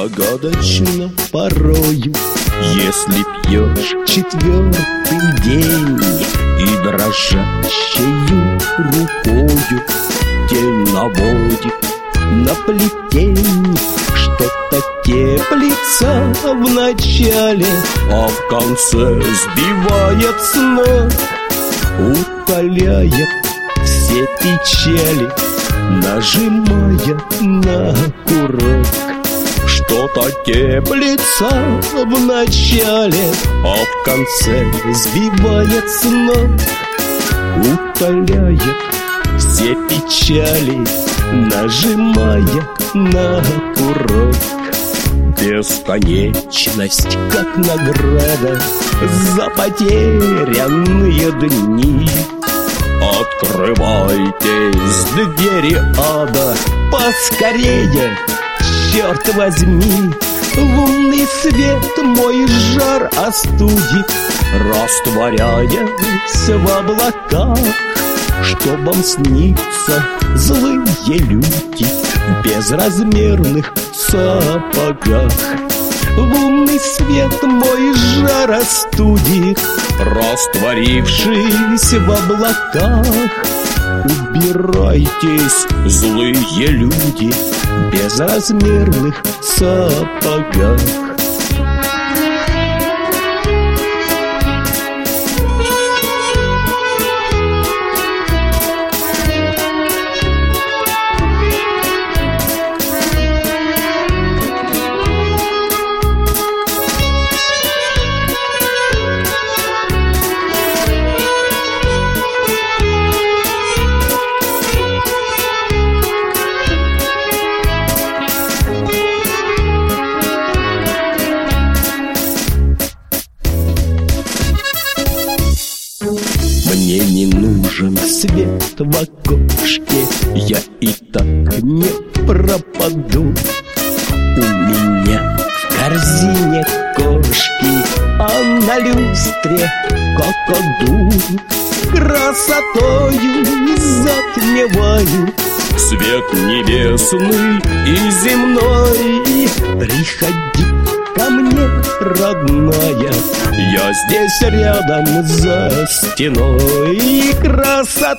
загадочно порою. Если пьешь четвертый день и дрожащею рукою тень наводит на плетень, что-то теплится в начале, а в конце сбивает с ног, утоляет все печали, нажимая на курок. Что-то теплится в начале, а в конце сбивает с ног, утоляет все печали, нажимая на курок. Бесконечность, как награда за потерянные дни. Открывайтесь, двери ада, поскорее, черт возьми. Лунный свет мой жар остудит, растворяясь в облаках. Чтоб вам снится злые люди в безразмерных сапогах. Лунный свет мой жар остудит, растворившись в облаках. Убирайтесь, злые люди, в безразмерных сапогах. Мне не нужен свет в окошке, я и так не пропаду. У меня в корзине кошки, а на люстре кокоду. Красотою затмеваю свет небесный и земной. Приходи ко мне, родная, я здесь рядом за стеной. Красота